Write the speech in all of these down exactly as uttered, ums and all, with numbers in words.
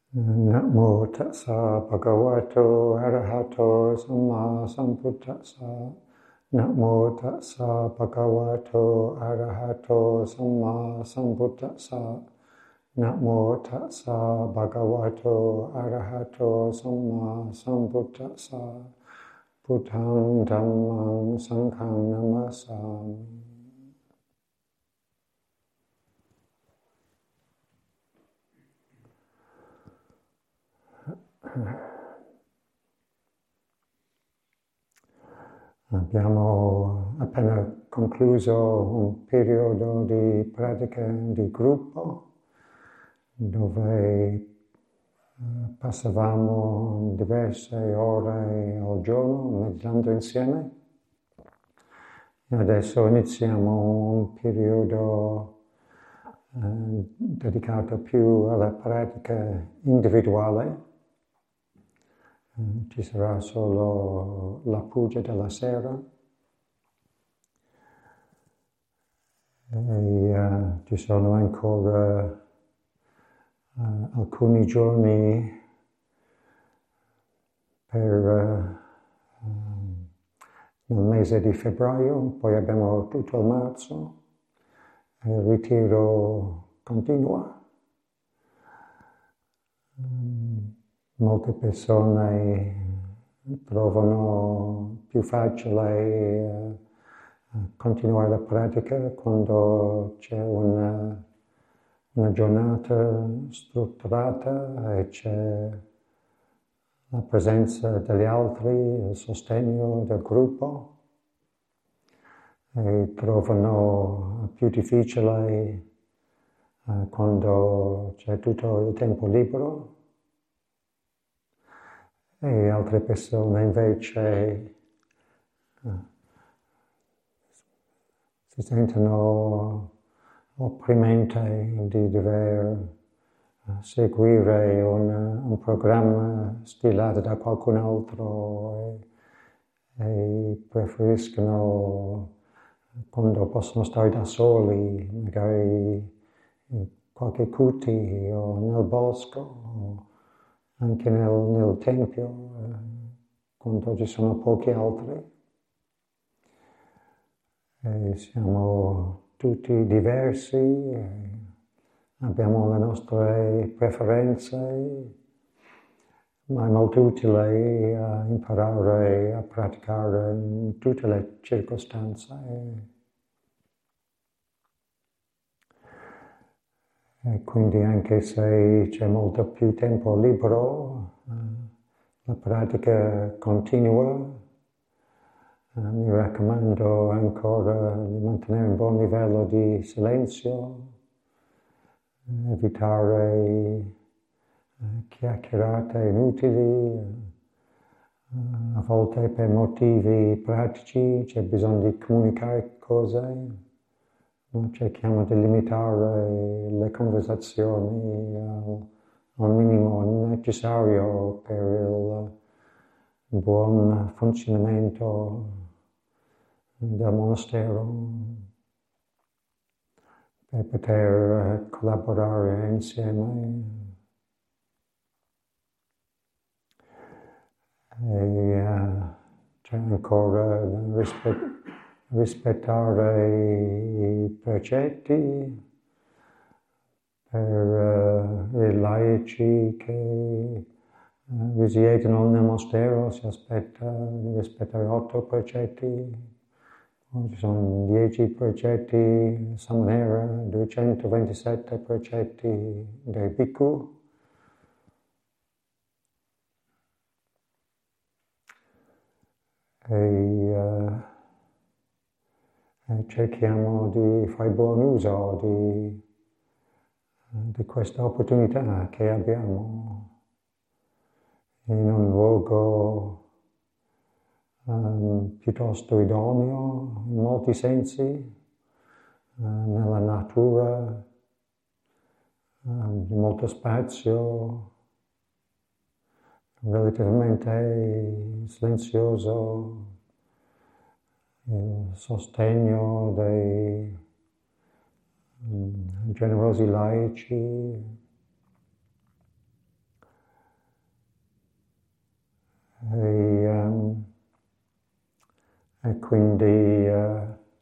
Namo tassa bhagavato arahato samma sambuddhassa. Namo tassa bhagavato arahato samma sambuddhassa. Namo tassa bhagavato arahato samma sambuddhassa. Buddhang dhammang sanghang namasami. Abbiamo appena concluso un periodo di pratica di gruppo dove passavamo diverse ore al giorno meditando insieme e adesso iniziamo un periodo eh, dedicato più alla pratica individuale. Ci sarà solo la puja della sera e uh, ci sono ancora uh, alcuni giorni per uh, um, nel mese di febbraio, poi abbiamo tutto il marzo e il ritiro continua. Um, Molte persone trovano più facile continuare la pratica quando c'è una, una giornata strutturata e c'è la presenza degli altri, il sostegno del gruppo, e trovano più difficile quando c'è tutto il tempo libero. E altre persone invece uh, si sentono opprimenti di dover uh, seguire un, un programma stilato da qualcun altro e, e preferiscono, quando possono stare da soli, magari in qualche cuti o nel bosco, o anche nel, nel tempio, eh, quando ci sono pochi altri. E siamo tutti diversi, eh, abbiamo le nostre preferenze, ma è molto utile uh, imparare a praticare in tutte le circostanze. E quindi anche se c'è molto più tempo libero, eh, la pratica continua. Eh, mi raccomando ancora di mantenere un buon livello di silenzio, eh, evitare eh, chiacchierate inutili. Eh, a volte per motivi pratici c'è bisogno di comunicare cose. Cerchiamo di limitare le conversazioni al, al minimo necessario per il buon funzionamento del monastero, per poter collaborare insieme. E uh, c'è ancora rispetto. Rispettare i precetti per uh, i laici che uh, risiedono nel monastero, si aspetta di rispettare otto precetti, ci sono dieci precetti samanera, duecentoventisette precetti dei bhikkhu. E, uh, E cerchiamo di fare buon uso di, di questa opportunità che abbiamo in un luogo um, piuttosto idoneo in molti sensi, uh, nella natura, um, di molto spazio, relativamente silenzioso, il sostegno dei um, generosi laici, e, um, e quindi uh,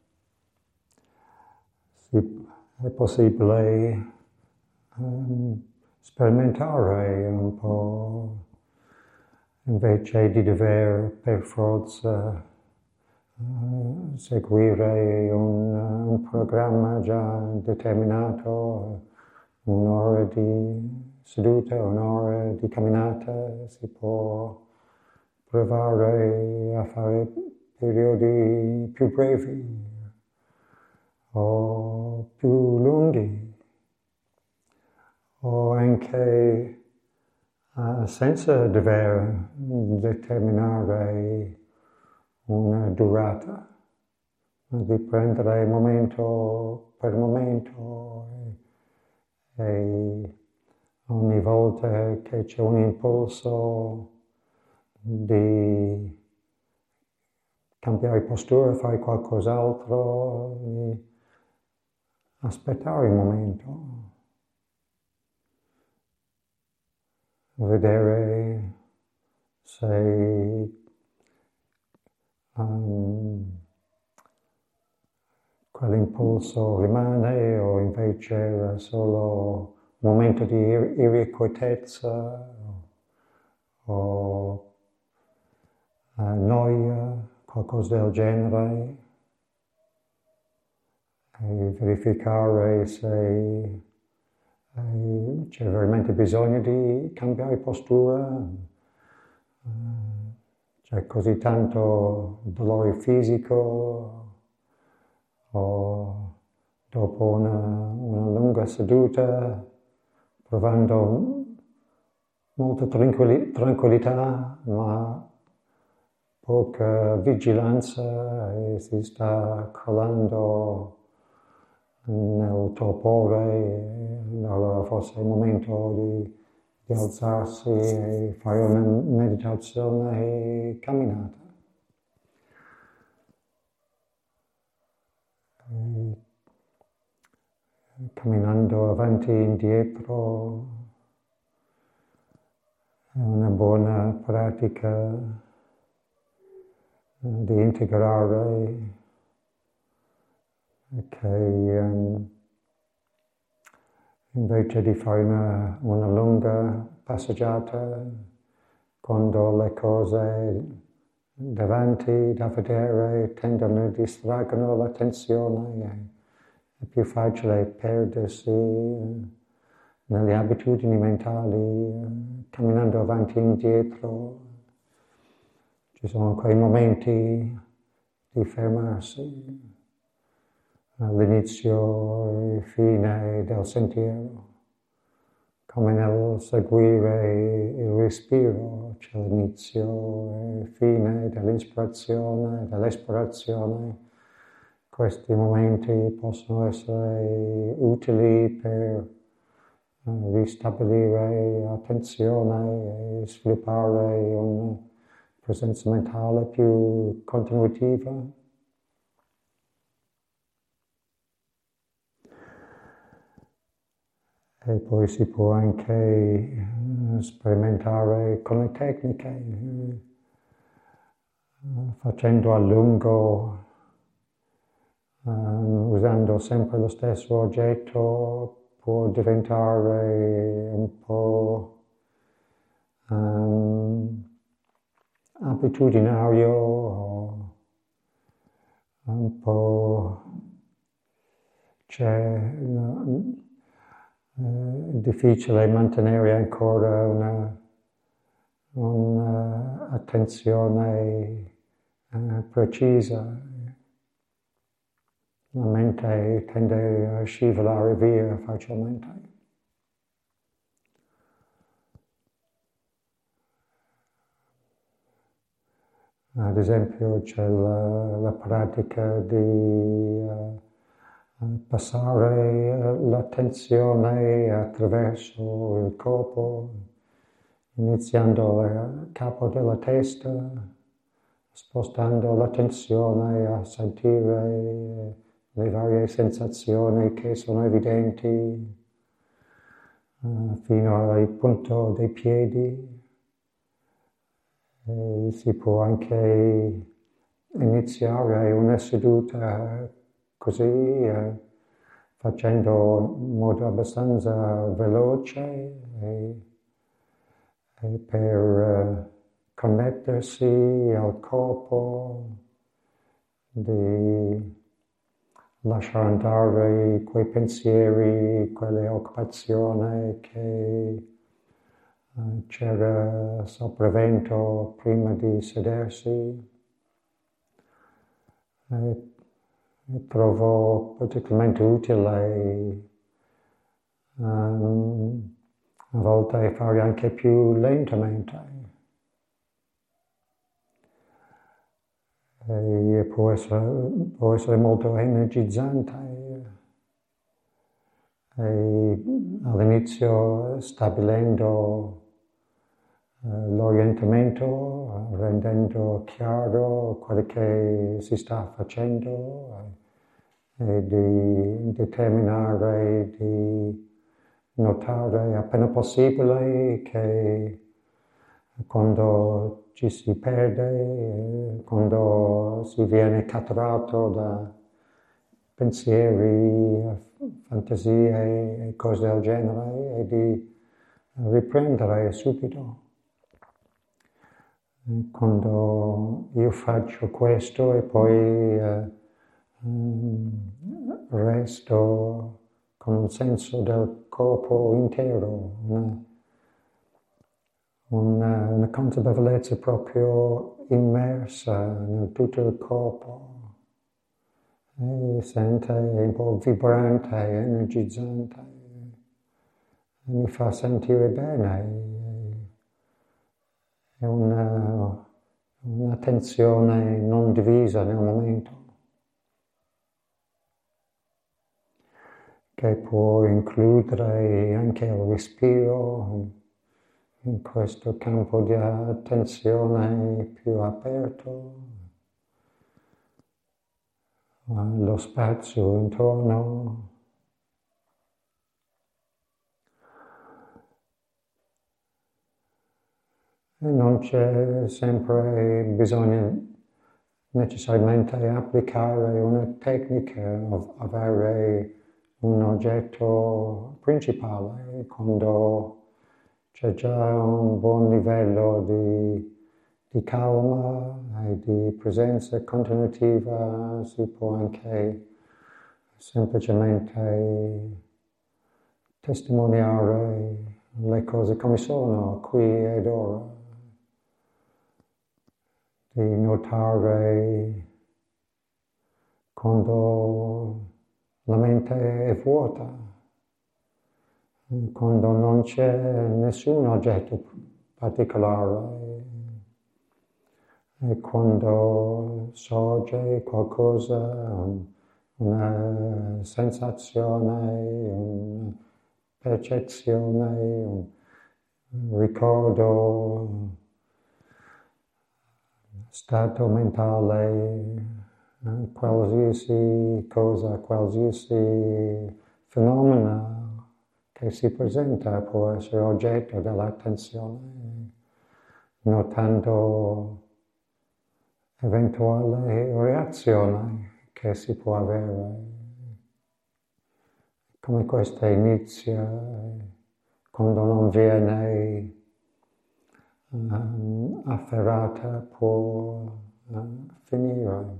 si, è possibile um, sperimentare un po', invece di dover per forza uh, seguire un, un programma già determinato, un'ora di seduta, un'ora di camminata, si può provare a fare periodi più brevi o più lunghi, o anche uh, senza dover determinare una durata, ma di prendere momento per momento e, e ogni volta che c'è un impulso di cambiare postura, fare qualcos'altro, aspettare un momento, vedere se um, quell'impulso rimane o invece è solo un momento di ir- irrequietezza o uh, noia, qualcosa del genere, e verificare se eh, c'è veramente bisogno di cambiare postura, uh, c'è così tanto dolore fisico o dopo una, una lunga seduta, provando molta tranquilli- tranquillità, ma poca vigilanza, e si sta crollando nel torpore, allora forse è il momento di, di alzarsi e fare una meditazione e camminata. E camminando avanti e indietro è una buona pratica di integrare che um, invece di fare una, una lunga passeggiata, quando le cose davanti da vedere tendono a distraggono l'attenzione, è più facile perdersi nelle abitudini mentali, camminando avanti e indietro. Ci sono quei momenti di fermarsi all'inizio e fine del sentiero, come nel seguire il respiro, c'è l'inizio e fine dell'ispirazione e dell'espirazione. Questi momenti possono essere utili per ristabilire attenzione e sviluppare una presenza mentale più continuativa. E poi si può anche sperimentare con le tecniche, facendo a lungo, um, usando sempre lo stesso oggetto, può diventare un po' um, abitudinario, o un po' c'è uh, uh, difficile mantenere ancora una, un'attenzione uh, precisa. La mente tende a scivolare via facilmente. Ad esempio c'è la, la pratica di uh, passare l'attenzione attraverso il corpo, iniziando a capo della testa, spostando l'attenzione a sentire le varie sensazioni che sono evidenti uh, fino al punto dei piedi, E si può anche iniziare una seduta così, eh, facendo in modo abbastanza veloce e, e per uh, connettersi al corpo, di lasciare andare quei pensieri, quelle occupazioni che uh, c'era sopravvento prima di sedersi. E, e trovo particolarmente utile um, a volte fare anche più lentamente. E può essere, può essere molto energizzante. E all'inizio stabilendo uh, l'orientamento, rendendo chiaro quello che si sta facendo e di determinare, di notare appena possibile che quando ci si perde, quando si viene catturato da pensieri, fantasie e cose del genere, e di riprendere subito. Quando io faccio questo e poi eh, resto con un senso del corpo intero, una, una, una consapevolezza proprio immersa in tutto il corpo, e sente un po' vibrante, energizzante, e mi fa sentire bene. È una, un'attenzione non divisa nel momento, che può includere anche il respiro in questo campo di attenzione più aperto, lo spazio intorno. E non c'è sempre bisogno necessariamente applicare una tecnica, avere un oggetto principale. Quando c'è già un buon livello di, di calma e di presenza continuativa, si può anche semplicemente testimoniare le cose come sono, qui ed ora, di notare quando la mente è vuota, quando non c'è nessun oggetto particolare, e quando sorge qualcosa, una sensazione, una percezione, un ricordo, stato mentale, qualsiasi cosa, qualsiasi fenomeno che si presenta può essere oggetto dell'attenzione, notando eventuali reazioni che si può avere, come questa inizia quando non viene um, afferrata, può um, finire.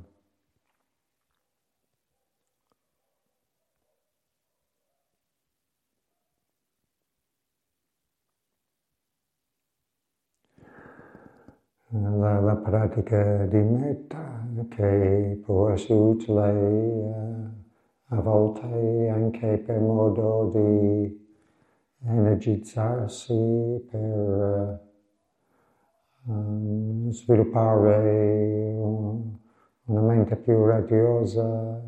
La, la pratica di metta, che può essere utile uh, a volte anche per modo di energizzarsi, per uh, um, sviluppare un, una mente più radiosa,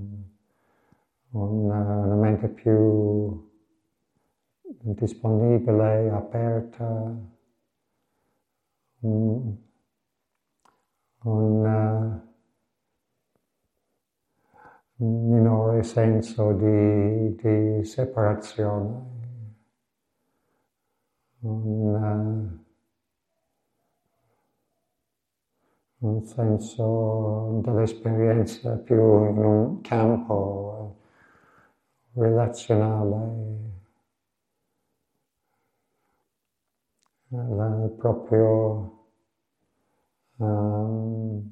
una, una mente più disponibile, aperta, un, un minore senso di, di separazione, un, un senso dell'esperienza più in un campo relazionale, il proprio um,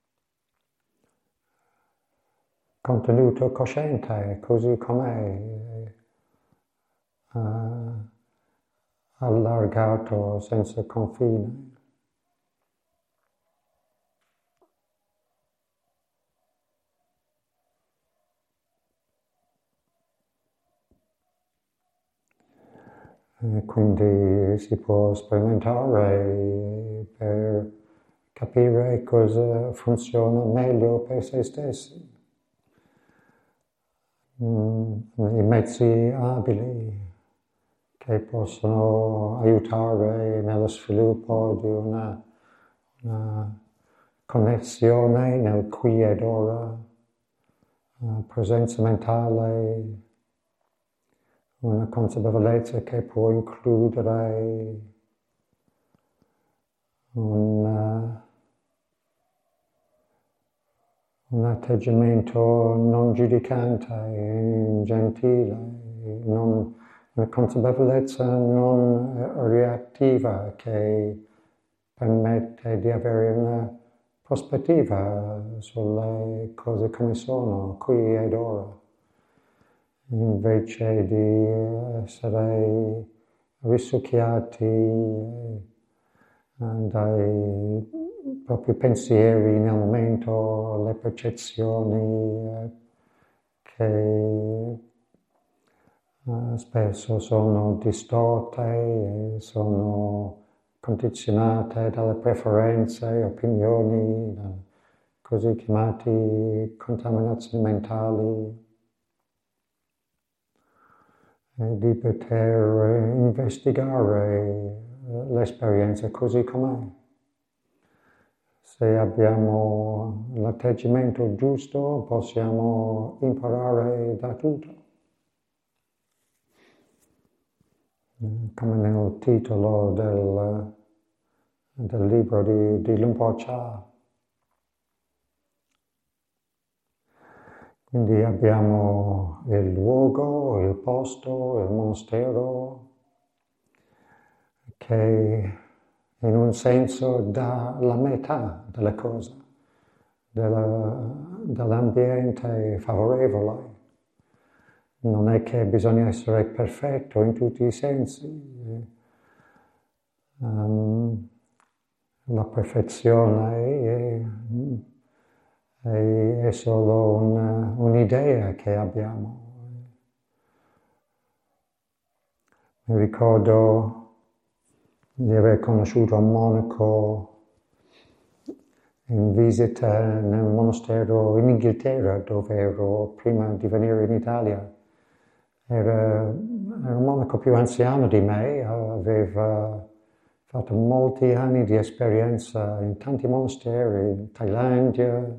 contenuto cosciente, così com'è, uh, allargato senza confine. E quindi si può sperimentare per capire cosa funziona meglio per se stessi. Mm, i mezzi abili che possono aiutare nello sviluppo di una, una connessione nel qui ed ora, una presenza mentale, una consapevolezza che può includere un, un atteggiamento non giudicante, gentile, non, una consapevolezza non reattiva che permette di avere una prospettiva sulle cose come sono, qui ed ora, invece di essere risucchiati dai propri pensieri nel momento, le percezioni che spesso sono distorte e sono condizionate dalle preferenze, opinioni, così chiamati contaminazioni mentali, e di poter investigare l'esperienza così com'è. Se abbiamo l'atteggiamento giusto, possiamo imparare da tutto. Come nel titolo del, del libro di, di Lumpur Cha. Quindi abbiamo il luogo, il posto, il monastero, che in un senso dà la metà delle cose, della, dell'ambiente favorevole. Non è che bisogna essere perfetto in tutti i sensi. Um, la perfezione è, è, è solo una, un'idea che abbiamo. Mi ricordo di aver conosciuto un monaco in visita nel monastero in Inghilterra, dove ero prima di venire in Italia. Era, era un monaco più anziano di me, aveva fatto molti anni di esperienza in tanti monasteri, in Thailandia,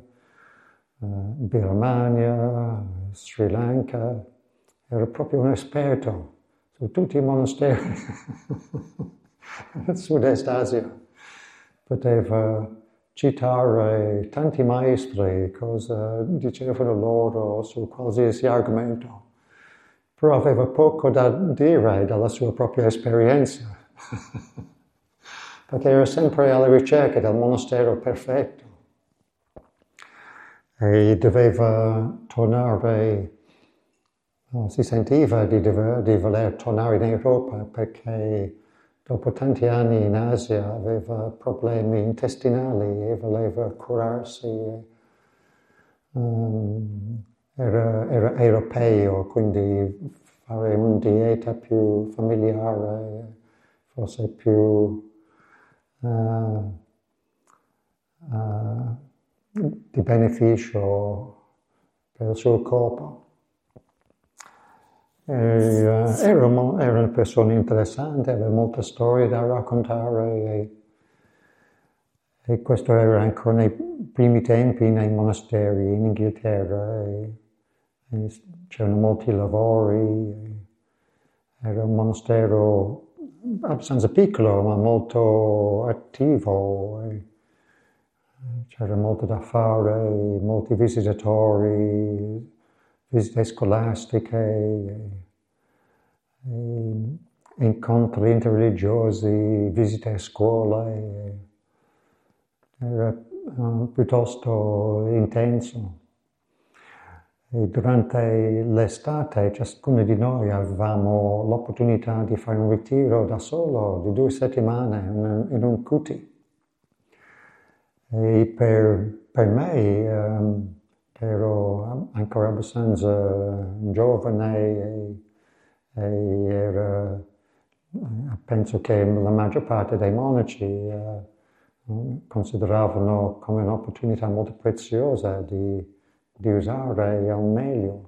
Birmania, Sri Lanka. Era proprio un esperto su tutti i monasteri del Sud-Est Asia. Poteva citare tanti maestri, cosa dicevano loro su qualsiasi argomento, però aveva poco da dire dalla sua propria esperienza, perché era sempre alla ricerca del monastero perfetto e doveva tornare, si sentiva di, dover, di voler tornare in Europa perché dopo tanti anni in Asia aveva problemi intestinali e voleva curarsi. Um, era, era europeo, quindi fare una dieta più familiare, forse più uh, uh, di beneficio per il suo corpo. E, uh, era, una, era una persona interessante, aveva molte storie da raccontare e, e questo era ancora nei primi tempi nei monasteri in Inghilterra e, e c'erano molti lavori, e era un monastero abbastanza piccolo ma molto attivo e, c'era molto da fare, molti visitatori, visite scolastiche, e, e incontri interreligiosi, visite a scuola, e era uh, piuttosto intenso. E durante l'estate ciascuno di noi avevamo l'opportunità di fare un ritiro da solo di due settimane in, in un cuti. E per, per me, um, che ero ancora abbastanza giovane e, e era, penso che la maggior parte dei monaci uh, consideravano come un'opportunità molto preziosa di, di usare al meglio.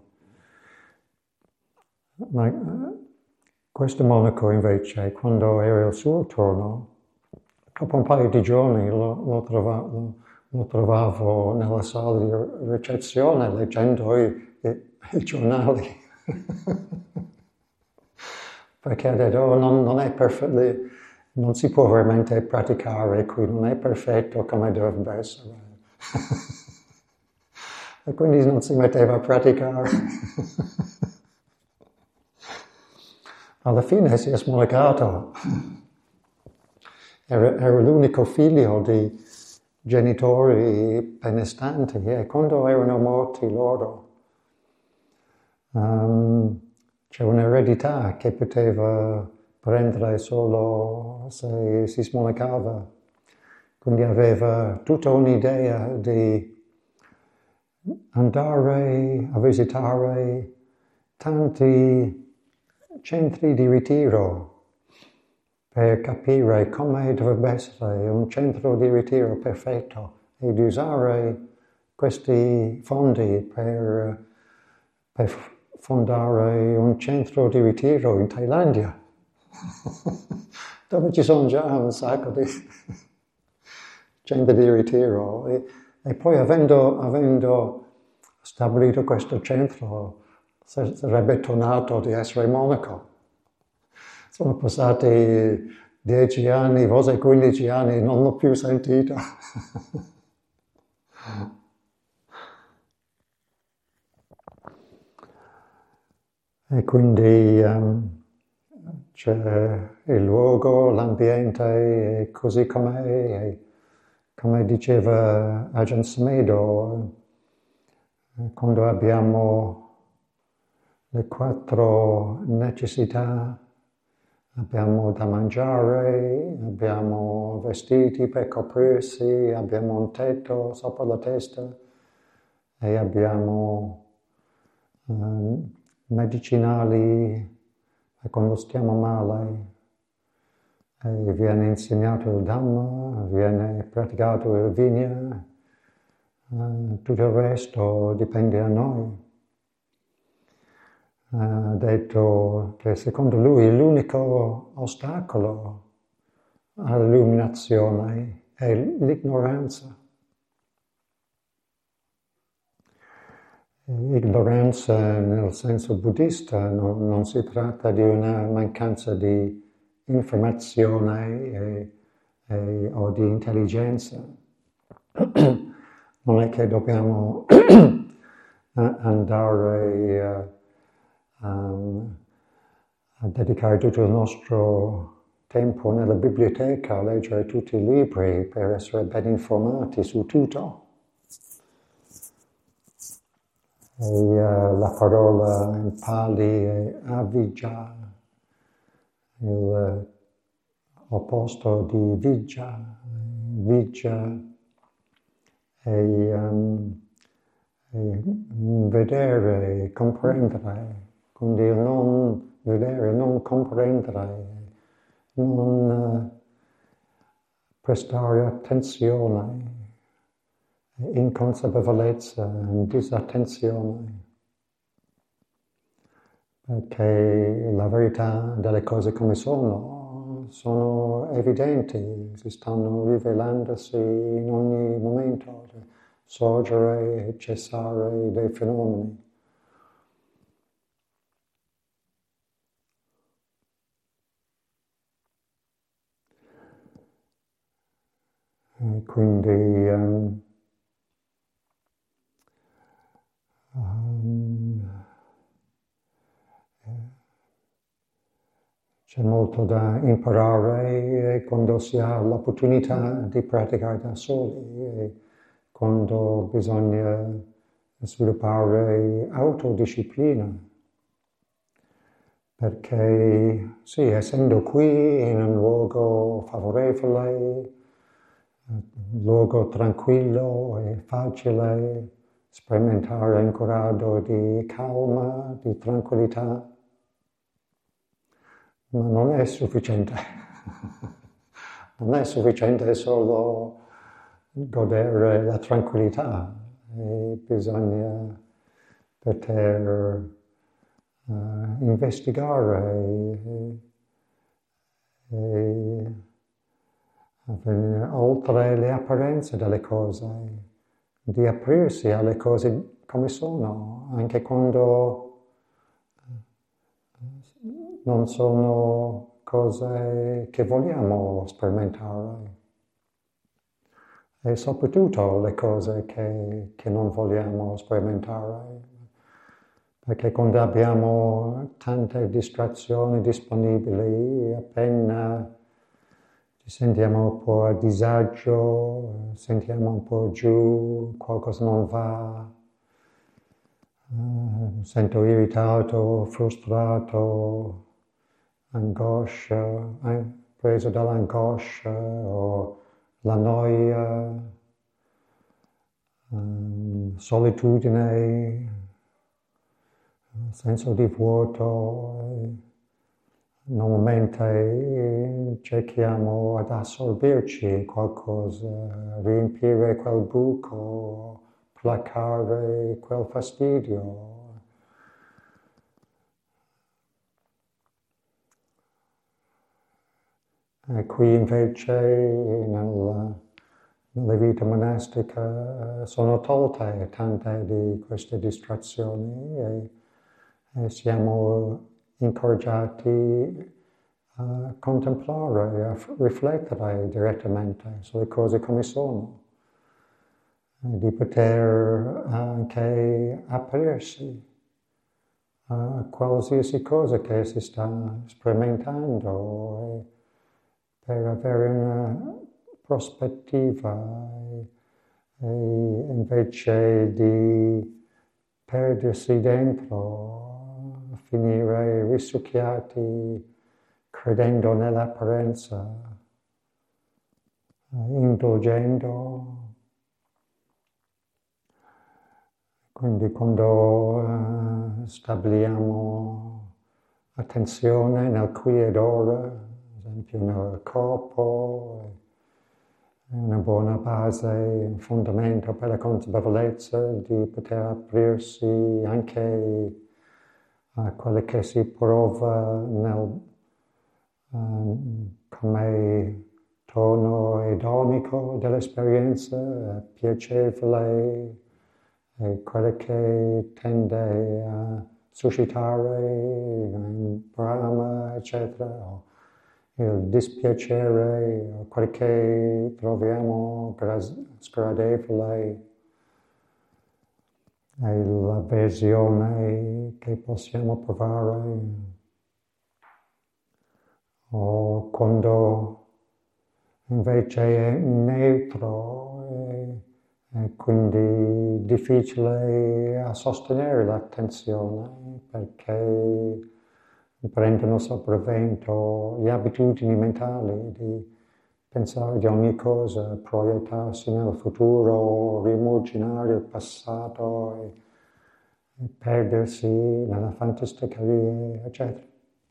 Ma uh, questo monaco invece, quando era il suo turno, dopo un paio di giorni lo, lo, trovavo, lo, lo trovavo nella sala di ricezione leggendo i, i, i giornali. Perché ha detto, oh, non, non è perfetto, non si può veramente praticare qui, non è perfetto come dovrebbe essere. E quindi non si metteva a praticare. Alla fine si è smonacato. Era, era l'unico figlio di genitori benestanti e quando erano morti loro um, c'era un'eredità che poteva prendere solo se si smonacava. Quindi aveva tutta un'idea di andare a visitare tanti centri di ritiro per capire come dovrebbe essere un centro di ritiro perfetto e di usare questi fondi per, per fondare un centro di ritiro in Thailandia, dove ci sono già un sacco di centri di ritiro. E, e poi avendo, avendo stabilito questo centro, sarebbe tornato di essere monaco. Sono passati dieci anni, forse quindici anni, non l'ho più sentito. E quindi um, c'è il luogo, l'ambiente, e così com'è, e come diceva Ajahn Sumedho, quando abbiamo le quattro necessità, abbiamo da mangiare, abbiamo vestiti per coprirsi, abbiamo un tetto sopra la testa e abbiamo eh, medicinali quando stiamo male. E viene insegnato il Dhamma, viene praticato il Vinaya, eh, tutto il resto dipende da noi. Ha detto che secondo lui l'unico ostacolo all'illuminazione è l'ignoranza. Ignoranza nel senso buddista non, non si tratta di una mancanza di informazione e, e, o di intelligenza. Non è che dobbiamo andare uh, um, a dedicare tutto il nostro tempo nella biblioteca a leggere tutti i libri per essere ben informati su tutto. E uh, la parola in Pali è avijja, il opposto di vijja. Vijja è, um, è vedere, comprendere, quindi il non vedere, non comprendere, non uh, prestare attenzione, inconsapevolezza, disattenzione, perché la verità delle cose come sono, sono evidenti, si stanno rivelandosi in ogni momento, sorgere e cessare dei fenomeni. E quindi um, um, c'è molto da imparare quando si ha l'opportunità di praticare da soli e quando bisogna sviluppare autodisciplina. Perché sì, essendo qui in un luogo favorevole, un luogo tranquillo e facile, sperimentare un grado di calma, di tranquillità, ma non è sufficiente. Non è sufficiente solo godere la tranquillità, e bisogna poter Uh, investigare e, e, e oltre le apparenze delle cose, di aprirsi alle cose come sono, anche quando non sono cose che vogliamo sperimentare, e soprattutto le cose che, che non vogliamo sperimentare. Perché quando abbiamo tante distrazioni disponibili, appena ci sentiamo un po' a disagio, sentiamo un po' giù, qualcosa non va, uh, sento irritato, frustrato, angoscia, eh, preso dall'angoscia o la noia, um, solitudine, senso di vuoto, normalmente cerchiamo ad assorbirci qualcosa, riempire quel buco, placare quel fastidio. E qui invece nel, nella vita monastica sono tolte tante di queste distrazioni e e siamo incoraggiati a contemplare, a riflettere direttamente sulle cose come sono, e di poter anche aprirsi a qualsiasi cosa che si sta sperimentando e per avere una prospettiva e, e invece di perdersi dentro, finire risucchiati credendo nell'apparenza, indulgendo. Quindi quando uh, stabiliamo attenzione nel qui ed ora, ad esempio nel corpo, è una buona base, un fondamento per la consapevolezza di poter aprirsi anche a quello che si prova nel, um, come tono edonico dell'esperienza, piacevole, e quello che tende a suscitare in Brahma, eccetera, o il dispiacere, o quello che troviamo sgradevole, e l'avversione che possiamo provare, o quando invece è neutro e, e quindi difficile a sostenere l'attenzione perché prendono sopravvento le abitudini mentali di pensare di ogni cosa, proiettarsi nel futuro, rimuginare il passato e, e perdersi nella fantasticheria, eccetera.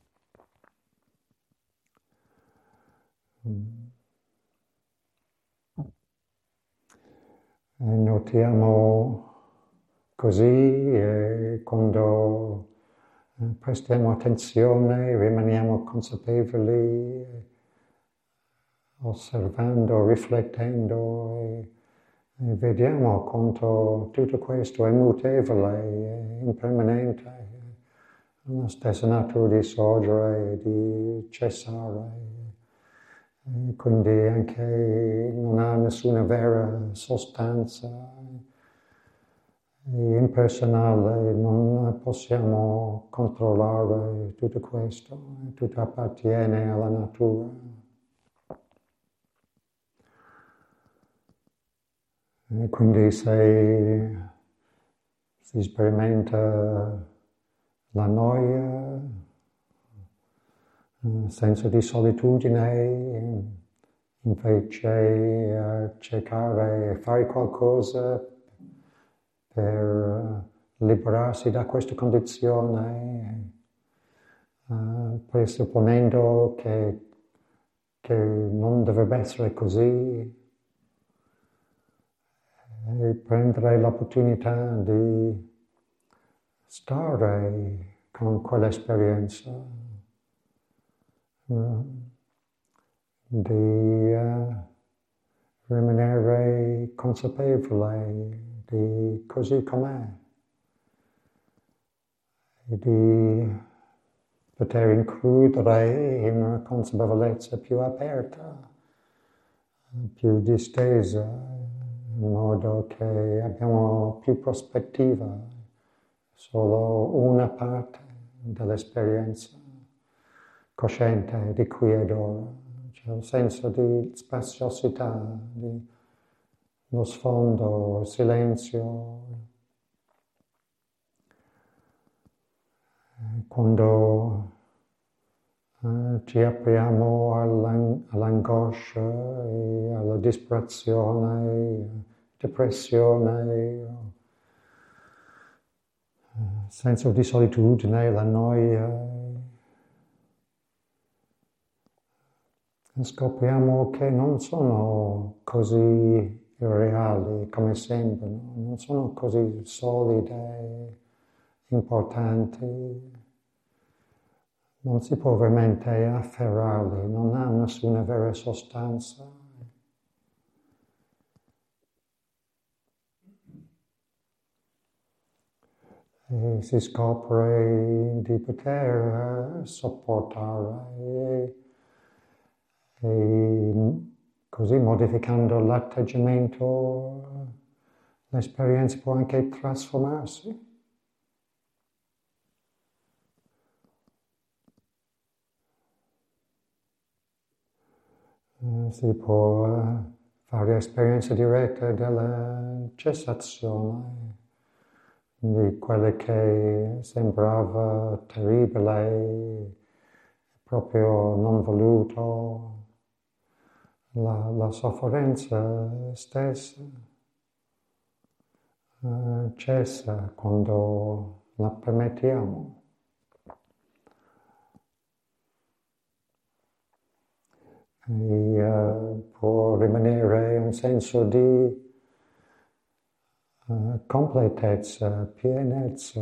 E notiamo così e quando prestiamo attenzione, rimaniamo consapevoli, osservando, riflettendo e, e vediamo quanto tutto questo è mutevole, è impermanente, ha la stessa natura di sorgere e di cessare. e quindi anche non ha nessuna vera sostanza, è impersonale, non possiamo controllare tutto questo, tutto appartiene alla natura. E quindi se si sperimenta la noia, un senso di solitudine, invece cercare di fare qualcosa per liberarsi da questa condizione, uh, presupponendo che, che non dovrebbe essere così, e prendere l'opportunità di stare con quell'esperienza, uh, di uh, rimanere consapevole di così com'è, e di poter includere in una consapevolezza più aperta, più distesa, in modo che abbiamo più prospettiva, solo una parte dell'esperienza cosciente di qui ed ora. C'è un senso di spaziosità, di lo sfondo, il silenzio. Quando eh, ci apriamo all'angoscia e alla disperazione, depressione, senso di solitudine, la noia, scopriamo che non sono così irreali come sembrano, non sono così solide, importanti, non si può veramente afferrarli, non hanno nessuna vera sostanza. E si scopre di poter sopportare e, e così modificando l'atteggiamento l'esperienza può anche trasformarsi. Si può fare esperienza diretta della cessazione di quello che sembrava terribile, proprio non voluto, la, la sofferenza stessa uh, cessa quando la permettiamo. E, uh, può rimanere un senso di uh, completezza, pienezza,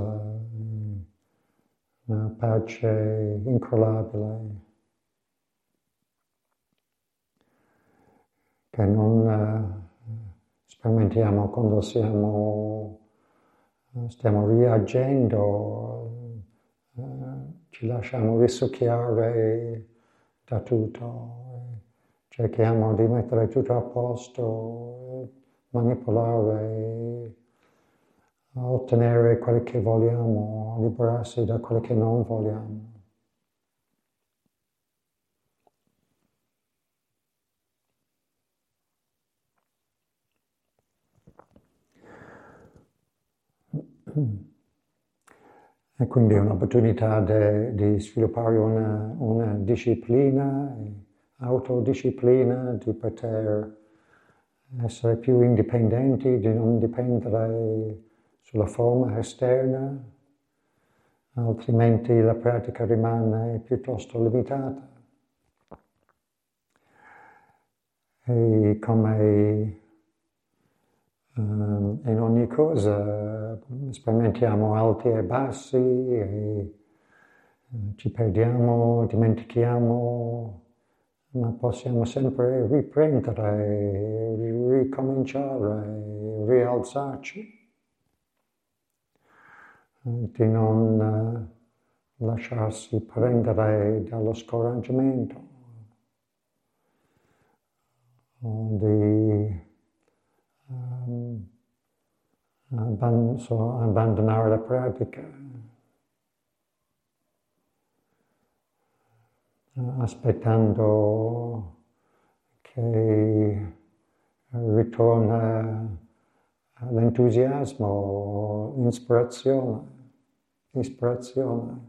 una pace incrollabile che non uh, sperimentiamo quando siamo, uh, stiamo reagendo, uh, ci lasciamo risucchiare da tutto. Cerchiamo di mettere tutto a posto, manipolare, ottenere quello che vogliamo, liberarsi da quello che non vogliamo. E quindi è un'opportunità di sviluppare una, una disciplina, autodisciplina, di poter essere più indipendenti, di non dipendere sulla forma esterna, altrimenti la pratica rimane piuttosto limitata. E come um, in ogni cosa sperimentiamo alti e bassi, e ci perdiamo, dimentichiamo, ma possiamo sempre riprendere, ricominciare, rialzarci, di non lasciarsi prendere dallo scoraggiamento. di um, abban- so, abbandonare la pratica, aspettando che ritorna l'entusiasmo, l'ispirazione, ispirazione.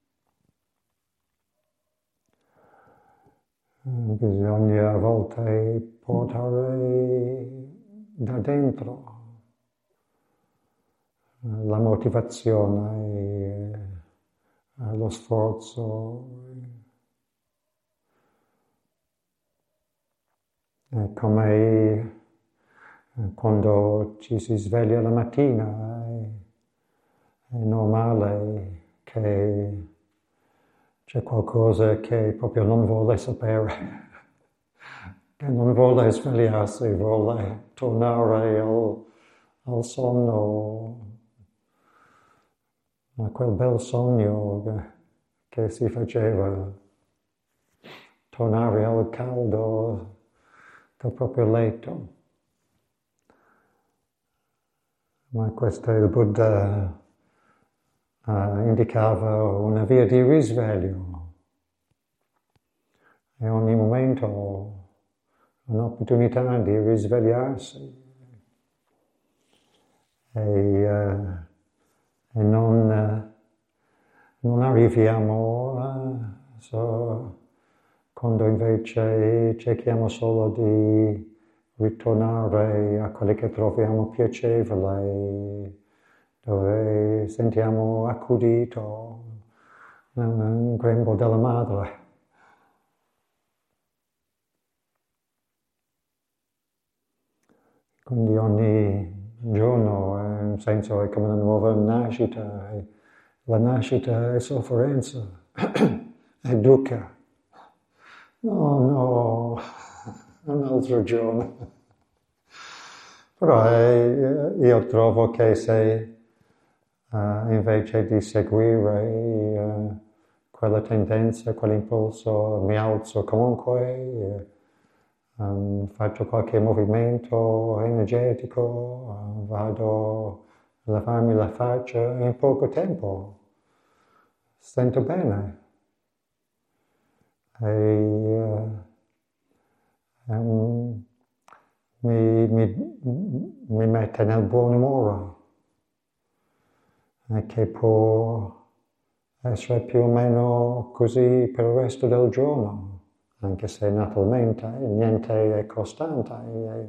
Bisogna a volte portare da dentro la motivazione, lo sforzo. È come quando ci si sveglia la mattina, è, è normale che c'è qualcosa che proprio non vuole sapere, che non vuole svegliarsi, vuole tornare al, al sonno, a quel bel sogno che, che si faceva, tornare al caldo del proprio letto. Ma questo il Buddha uh, indicava una via di risveglio. E ogni momento un'opportunità di risvegliarsi e, uh, e non, uh, non arriviamo uh, so, quando invece cerchiamo solo di ritornare a quello che troviamo piacevole, dove sentiamo accudito nel grembo della madre. Quindi ogni giorno è un senso è come una nuova nascita, la nascita è sofferenza, è dukkha. No, no, un altro giorno. Però eh, io trovo che se uh, invece di seguire uh, quella tendenza, quell'impulso, mi alzo comunque, uh, um, faccio qualche movimento energetico, uh, vado a lavarmi la faccia in poco tempo, sento bene. E, uh, um, mi, mi, mi mette nel buon umore, e che può essere più o meno così per il resto del giorno, anche se naturalmente niente è costante. È,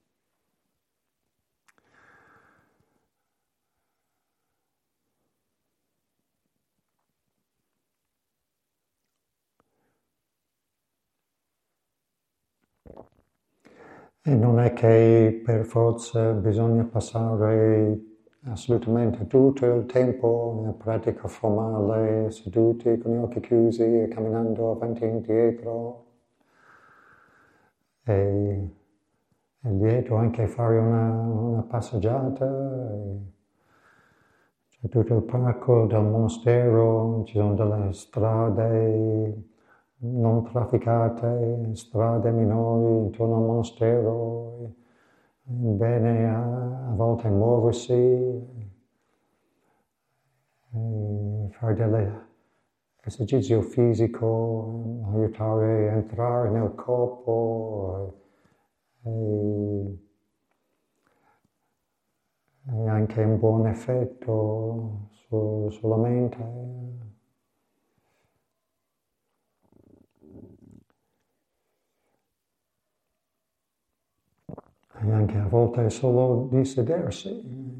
E non è che per forza bisogna passare assolutamente tutto il tempo nella pratica formale, seduti con gli occhi chiusi e camminando avanti e indietro. E è lieto anche fare una, una passeggiata. C'è tutto il parco del monastero, ci sono delle strade non trafficate, strade minori intorno al monastero, è bene a, a volte muoversi, fare dell'esercizio fisico, aiutare a entrare nel corpo e, e anche un buon effetto su, sulla mente. E anche a volte solo di sedersi,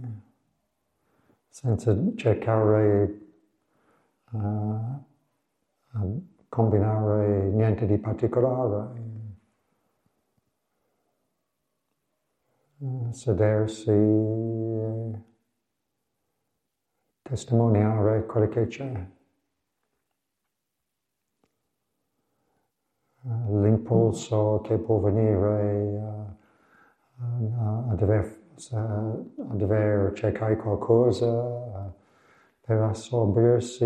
senza cercare uh, a combinare niente di particolare. Uh, sedersi e testimoniare quello che c'è. Uh, l'impulso che può venire uh, a, a, dover, a dover cercare qualcosa per assorbirsi,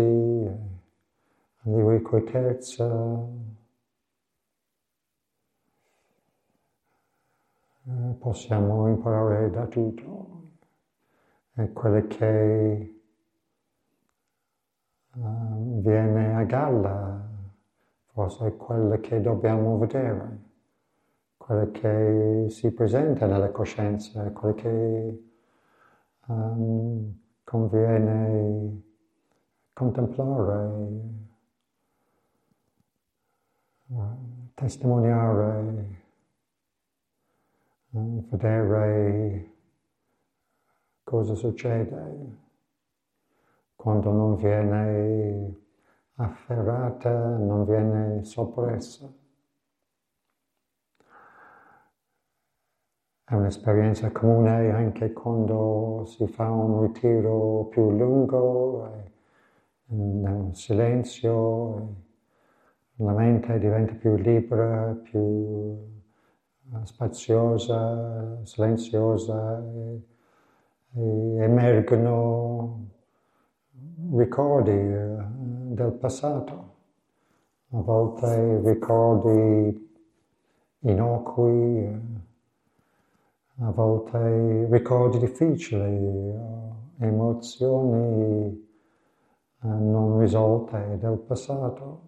all'irrequietezza, possiamo imparare da tutto. E quello che uh, viene a galla forse è quello che dobbiamo vedere, quello che si presenta nella coscienza, quello che um, conviene contemplare, uh, testimoniare, uh, vedere cosa succede quando non viene afferrata, non viene soppressa. È un'esperienza comune anche quando si fa un ritiro più lungo, nel silenzio, la mente diventa più libera, più spaziosa, silenziosa, e, e emergono ricordi del passato, a volte ricordi innocui, a volte ricordi difficili, emozioni non risolte del passato.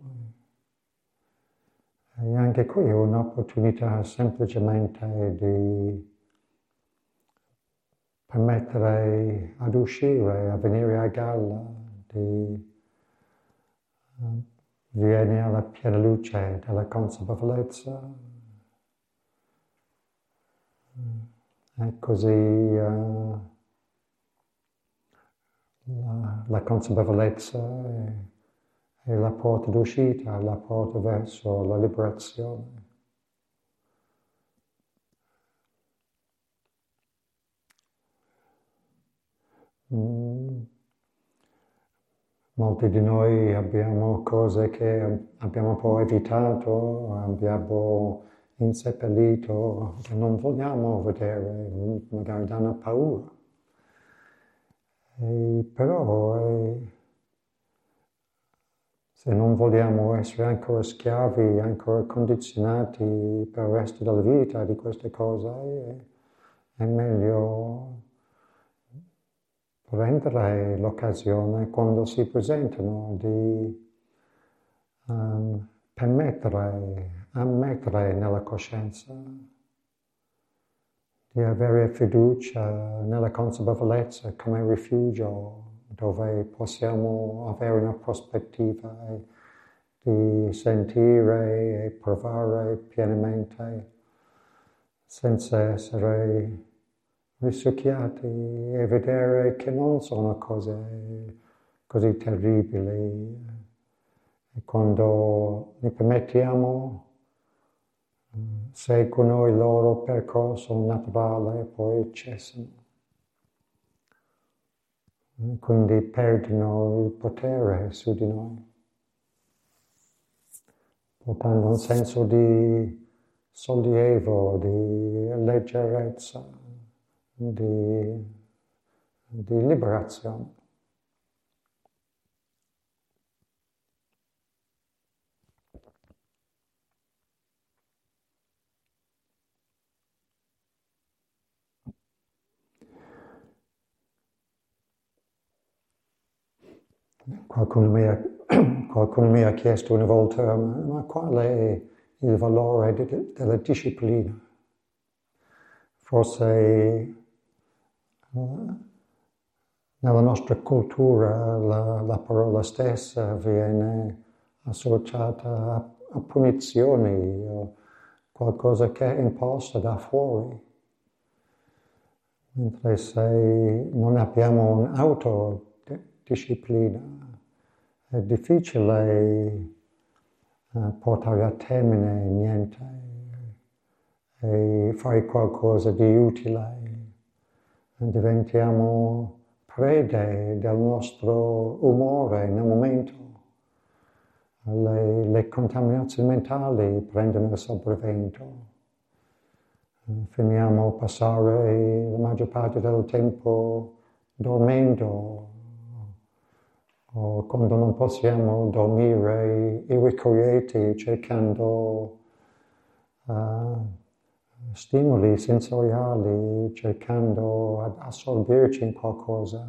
E anche qui è un'opportunità semplicemente di permettere ad uscire, a venire a galla, di uh, viene alla piena luce della consapevolezza. E così uh, la, la consapevolezza è, è la porta d'uscita, la porta verso la liberazione. Mm. Molti di noi abbiamo cose che abbiamo un po' evitato, abbiamo inseppellito, che non vogliamo vedere, magari danno paura. E però eh, se non vogliamo essere ancora schiavi, ancora condizionati per il resto della vita di queste cose, è, è meglio prendere l'occasione quando si presentano di um, permettere, ammettere nella coscienza, di avere fiducia nella consapevolezza come rifugio dove possiamo avere una prospettiva di sentire e provare pienamente senza essere risucchiati e vedere che non sono cose così terribili. E quando li permettiamo, seguono il loro percorso naturale e poi cessano. E quindi perdono il potere su di noi, portando un senso di sollievo, di leggerezza, di, di liberazione. Qualcuno mi, ha, qualcuno mi ha chiesto una volta, ma, ma qual è il valore de, de, della disciplina? Forse uh, nella nostra cultura la, la parola stessa viene associata a, a punizioni o qualcosa che è imposto da fuori. Mentre se non abbiamo un'autodisciplina è difficile uh, portare a termine niente e fare qualcosa di utile. Diventiamo prede del nostro umore nel momento. Le, le contaminazioni mentali prendono il sopravvento. Finiamo a passare la maggior parte del tempo dormendo o quando non possiamo dormire irrequieti cercando uh, stimoli sensoriali, cercando di assorbirci in qualcosa,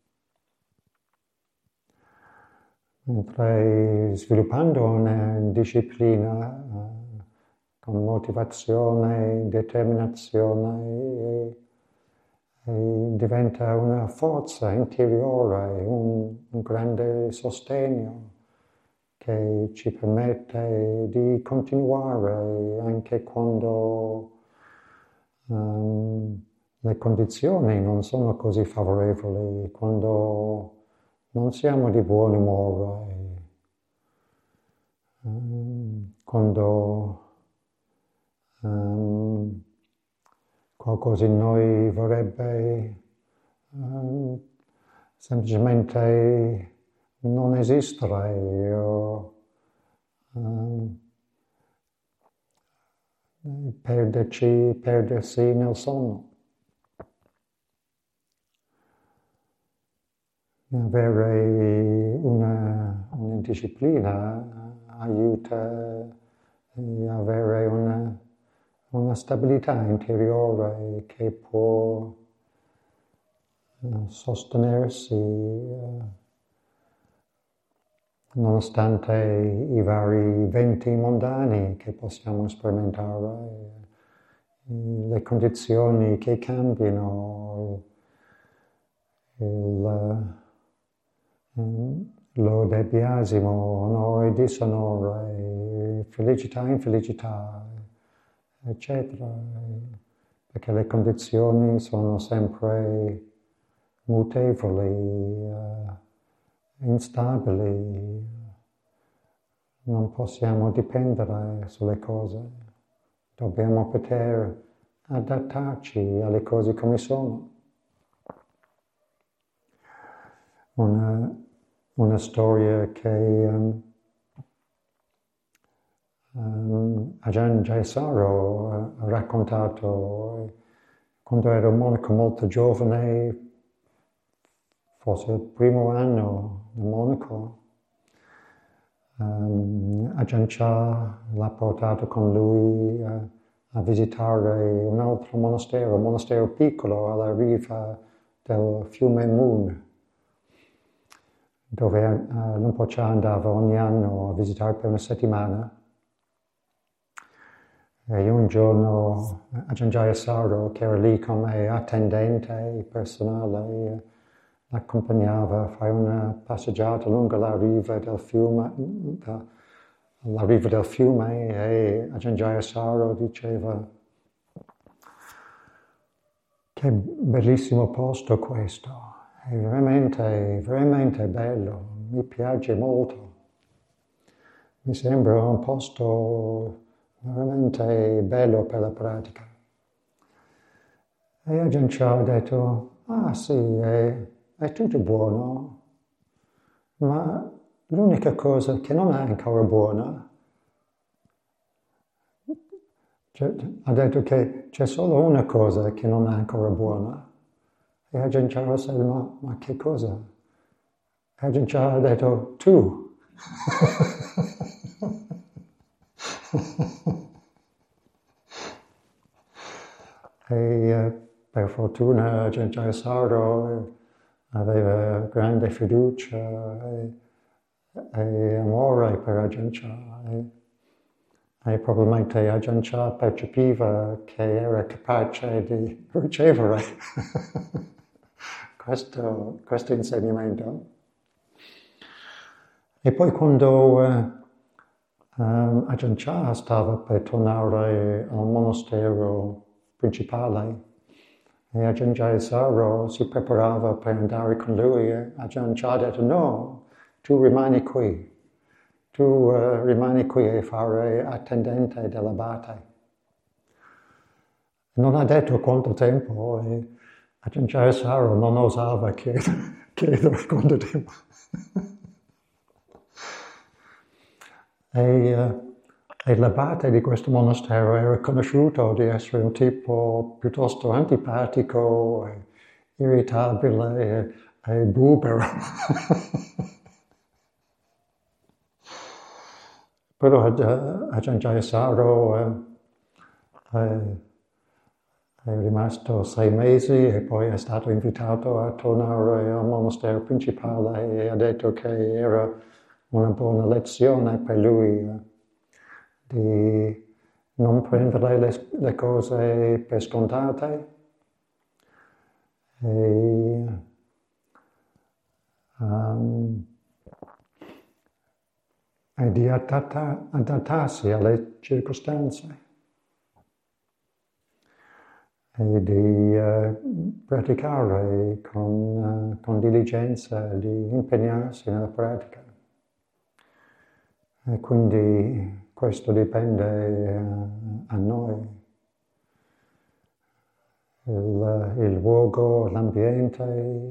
mentre sviluppando una disciplina eh, con motivazione, determinazione, e, e diventa una forza interiore, un, un grande sostegno che ci permette di continuare anche quando um, le condizioni non sono così favorevoli, quando non siamo di buon umore, um, quando um, qualcosa in noi vorrebbe um, semplicemente non esistere o um, perderci, perdersi nel sonno. Avere una, una disciplina aiuta a avere una, una stabilità interiore che può uh, sostenersi uh, nonostante i vari venti mondani che possiamo sperimentare, le condizioni che cambiano, il, lode e biasimo, onore e disonore, felicità e infelicità, eccetera, perché le condizioni sono sempre mutevoli, uh, instabili, non possiamo dipendere sulle cose, dobbiamo poter adattarci alle cose come sono. Una, una storia che um, um, Ajahn Jayasaro ha raccontato quando era un monaco molto giovane, forse il primo anno del monaco. Um, Ajahn Chah l'ha portato con lui uh, a visitare un altro monastero, un monastero piccolo alla riva del fiume Moon, dove uh, Luang Por Chah andava ogni anno a visitare per una settimana. E un giorno Ajahn Jayasaro, che era lì come attendente personale, l'accompagnava a fare una passeggiata lungo la riva del fiume, da, la riva del fiume, e Ajahn Jayasaro diceva: che bellissimo posto questo, è veramente, veramente bello, mi piace molto, mi sembra un posto veramente bello per la pratica. E Ajahn Chah ha detto: ah sì, è, è tutto buono, ma l'unica cosa che non è ancora buona, cioè, ha detto che c'è solo una cosa che non è ancora buona. E Ajahn Chah ha detto: ma, ma che cosa? E Ajahn Chah ha detto: tu. E uh, per fortuna Ajahn Jayasaro aveva grande fiducia e, e amore per Ajahn Chah, e, e probabilmente Ajahn Chah percepiva che era capace di ricevere questo, questo insegnamento. E poi quando uh, um, Ajahn Chah stava per tornare al monastero principale, e Ajahn Jayasaro si preparava per andare con lui, e Ajahn Chah ha detto: no, tu rimani qui, tu uh, rimani qui a fare attendente dell'abate. Non ha detto quanto tempo, e Ajahn Jayasaro non osava chiedere, chiedere quanto tempo. E, uh, e l'abate di questo monastero era conosciuto di essere un tipo piuttosto antipatico, e irritabile e, e bubero. Però uh, Ajahn Jayasaro uh, uh, È rimasto sei mesi e poi è stato invitato a tornare al monastero principale e ha detto che era una buona lezione per lui eh, di non prendere le, le cose per scontate e um, e di adatta, adattarsi alle circostanze e di uh, praticare con, uh, con diligenza, di impegnarsi nella pratica. E quindi questo dipende uh, a noi. Il, il luogo, l'ambiente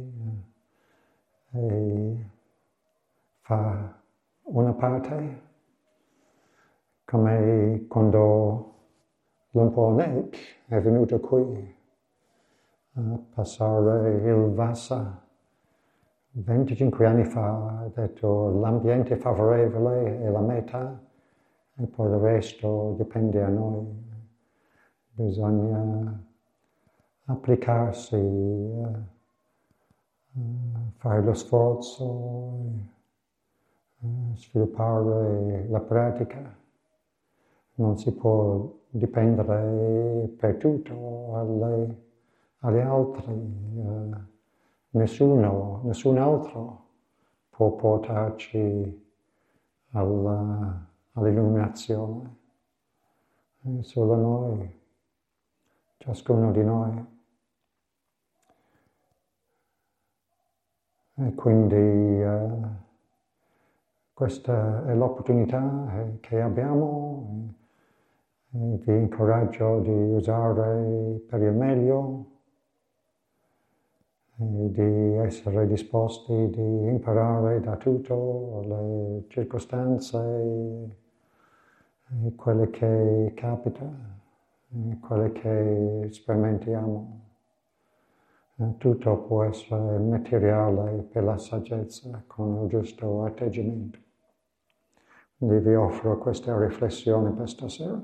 e fa una parte, come quando Luang Nek è venuto qui a passare il Vassa venticinque anni fa, ha detto l'ambiente favorevole è la metà e poi il resto dipende da noi. Bisogna applicarsi, uh, uh, fare lo sforzo, uh, sviluppare la pratica. Non si può dipendere per tutto alle, agli altri. Uh, nessuno, nessun altro può portarci alla, all'illuminazione. È solo noi, ciascuno di noi. E quindi uh, questa è l'opportunità che abbiamo e vi incoraggio di usare per il meglio e di essere disposti di imparare da tutto, le circostanze, e quelle che capita, e quelle che sperimentiamo. Tutto può essere materiale per la saggezza con il giusto atteggiamento. Quindi vi offro questa riflessione per stasera.